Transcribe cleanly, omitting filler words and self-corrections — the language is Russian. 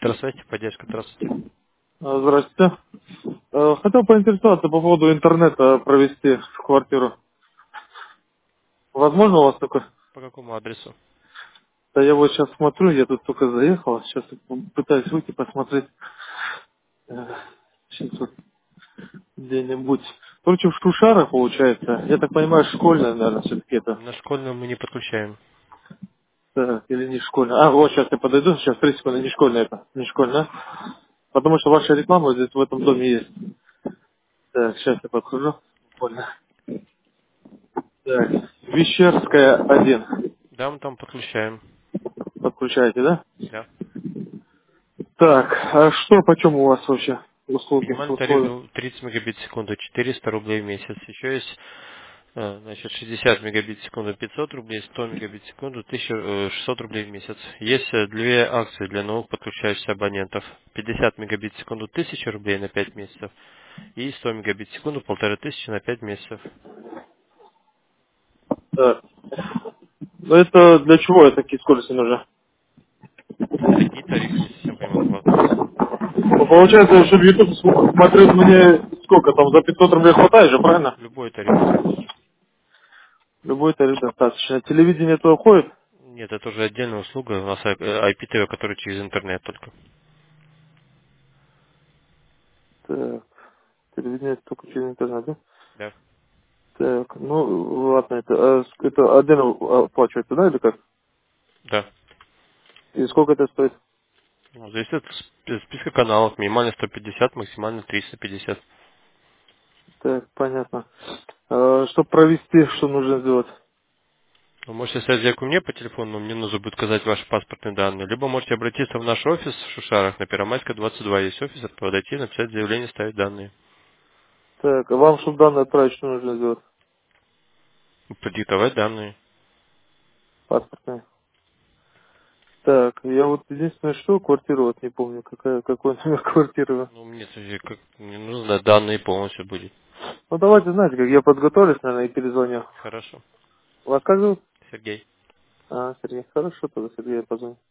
Электросвязь, поддержка, здравствуйте. Здравствуйте. Хотел поинтересоваться по поводу интернета провести в квартиру. Возможно у вас такое? По какому адресу? Да я вот сейчас смотрю, я тут только заехал, сейчас пытаюсь выйти посмотреть. Сейчас вот где-нибудь. Короче, в Шушарах получается. Я так понимаю, школьная, наверное, все-таки это. На школьную мы не подключаем. Так, или не школьная. А, вот сейчас я подойду, сейчас 3 секунды, не школьная это. Не школьная. Потому что ваша реклама вот здесь в этом доме есть. Так, сейчас я подхожу. Буквально. Так, Вещерская 1. Да, мы там подключаем. Подключаете, да? Да. Так, а что, почем у вас вообще услуги, Минимальный тариф условия? 30 мегабит в секунду, 400 рублей в месяц. Еще есть, значит, 60 мегабит в секунду, 500 рублей, 100 мегабит в секунду, 1600 рублей в месяц. Есть две акции для новых подключающихся абонентов. 50 мегабит в секунду, 1000 рублей на 5 месяцев. И 100 мегабит в секунду, 1500 на 5 месяцев. Так. Ну это для чего это такие скорости нужны? Какие тарифы, не совсем понимаю вопрос. Ну, получается, чтобы YouTube смотреть мне сколько там, за 500 рублей хватает же, правильно? Любой тариф достаточно. Любой тариф достаточно. Телевидение то уходит? Нет, это уже отдельная услуга, у нас IPTV, который через интернет только. Так, телевидение только через интернет, да? Да. Так, ну ладно, это отдельно оплачивается, да, или как? Да. И сколько это стоит? Ну, зависит от списка каналов. Минимально 150, максимально 350. Так, понятно. Чтобы провести, что нужно сделать? Вы можете оставить заявку мне по телефону, но мне нужно будет указать ваши паспортные данные. Либо можете обратиться в наш офис в Шушарах на Первомайская, 22. Есть офис, подойти, написать заявление, ставить данные. Так, а вам, чтобы данные отправить, что нужно сделать? Продиктовать данные. Паспортные. Так, я вот единственное, что квартиру вот не помню, какой номер квартиры. Ну, мне, как, мне нужно данные полностью будет. Ну давайте, знаете, как я подготовлюсь, наверное, и перезвоню. Хорошо. Вас как зовут? Сергей. Сергей. Хорошо, тогда Сергей, я позвоню.